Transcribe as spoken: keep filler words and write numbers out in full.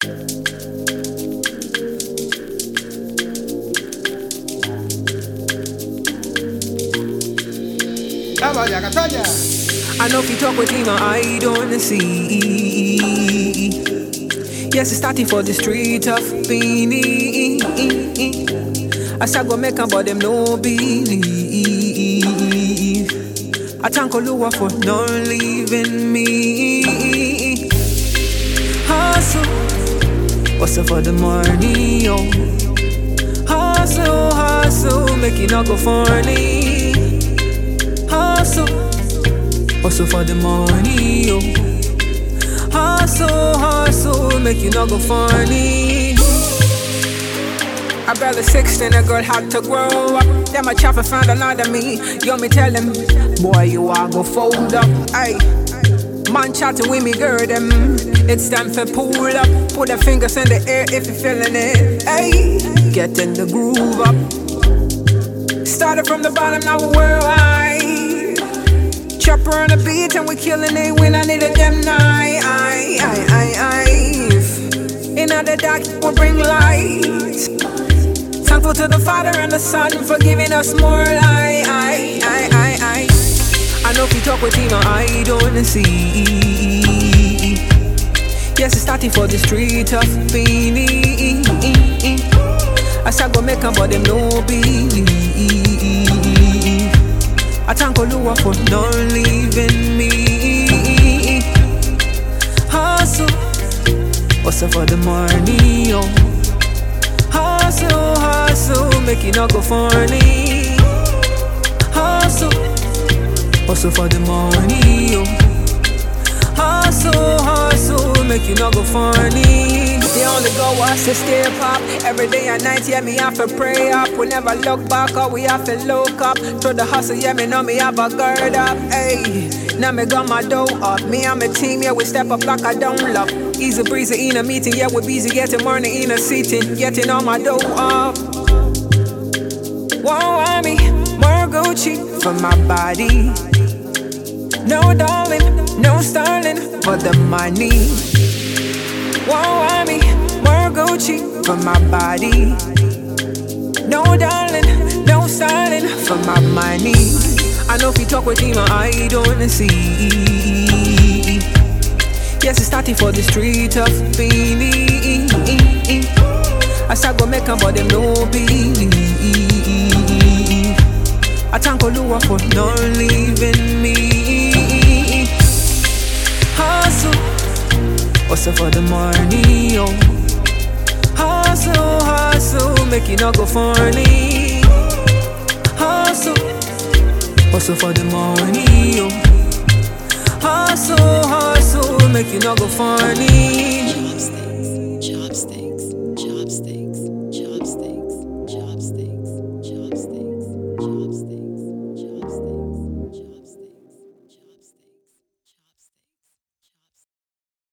I know if you talk with him, I don't see. Yes, it's starting for the street of Beanie. I start go make 'em, but them no believe. I thank Oluwa for not leaving me. Hustle, hustle for the money, yo. Hustle, hustle, make it not go funny. Hustle, hustle for the money, yo. Hustle, hustle, make it not go funny. A brother sixteen, a girl had to grow up. Then my chopper found another me. Yo, me tell him, boy, you are go fold up. Aye, man chatting with me, girl, them. It's time for pull up. Put the fingers in the air if you're feeling it. Aye, get in the groove up. Started from the bottom, now we're high. Chopper on the beat and we killing it when I need a damn night. Aye, aye, aye, aye. In the dark, we'll bring light. Thankful to the Father and the Son for giving us more light. Aye, aye, aye, aye. I know if you talk with him, I don't see. Yes, it's starting for the street of Beanie. I start go make 'em, but them no believe. I thank Oluwa for not leaving me. Hustle, hustle for the money, yo. Hustle, hustle, make it not go funny. Hustle, hustle for the money, yo. Hustle, hustle, make it not go funny. The only goal was to stay pop. Every day and night, yeah, me have to pray up. We never look back, or we have to look up. Through the hustle, yeah, me know me have a gird up. Hey, now me got my dough up. Me and my team, yeah, we step up like I don't love. Easy breezy in a meeting, yeah, we busy getting money in a seating. Getting all my dough up. Won't want me, more Gucci for my body. No darling, no sterling for the money. Won't want me, more Gucci for my body. No darling, no sterling for my money. I know if you talk with him, I don't see. Yes, it's starting for the street of Beanie. I start go make 'em, but them no believe. I thank Oluwa for not leaving me. Hustle, hustle for the money, yo. Hustle, hustle, make it not go funny. Hustle, hustle for the money, yo. Hustle, hustle, make it not go funny.